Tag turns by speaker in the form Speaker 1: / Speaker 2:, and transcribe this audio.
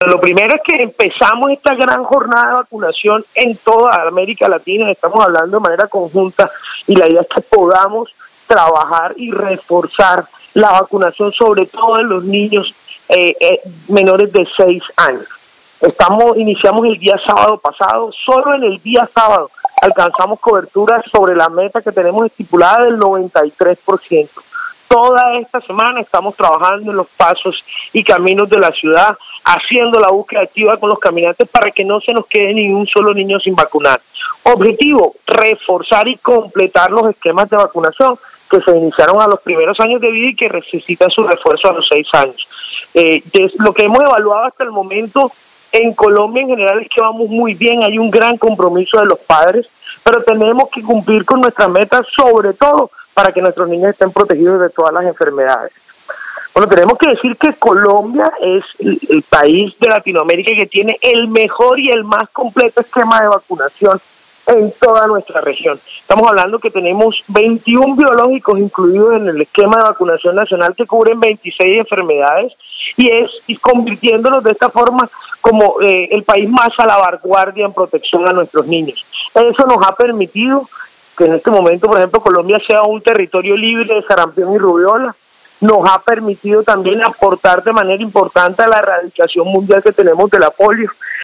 Speaker 1: Lo primero es que empezamos esta gran jornada de vacunación en toda América Latina, estamos hablando de manera conjunta y la idea es que podamos trabajar y reforzar la vacunación, sobre todo en los niños menores de 6 años. Iniciamos el día sábado pasado, solo en el día sábado alcanzamos cobertura sobre la meta que tenemos estipulada del 93%. Toda esta semana estamos trabajando en los pasos y caminos de la ciudad, haciendo la búsqueda activa con los caminantes para que no se nos quede ni un solo niño sin vacunar. Objetivo, reforzar y completar los esquemas de vacunación que se iniciaron a los primeros años de vida y que necesitan su refuerzo a los 6 años. Lo que hemos evaluado hasta el momento en Colombia en general es que vamos muy bien, hay un gran compromiso de los padres, pero tenemos que cumplir con nuestras metas, sobre todo para que nuestros niños estén protegidos de todas las enfermedades. Bueno, tenemos que decir que Colombia es el país de Latinoamérica que tiene el mejor y el más completo esquema de vacunación en toda nuestra región. Estamos hablando que tenemos 21 biológicos incluidos en el esquema de vacunación nacional que cubren 26 enfermedades y convirtiéndonos de esta forma como el país más a la vanguardia en protección a nuestros niños. Eso nos ha permitido que en este momento, por ejemplo, Colombia sea un territorio libre de sarampión y rubiola. Nos ha permitido también aportar de manera importante a la erradicación mundial que tenemos de la polio.